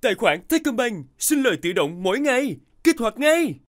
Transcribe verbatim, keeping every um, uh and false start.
tài khoản Techcombank, xin lời tự động mỗi ngày. Kích hoạt ngay!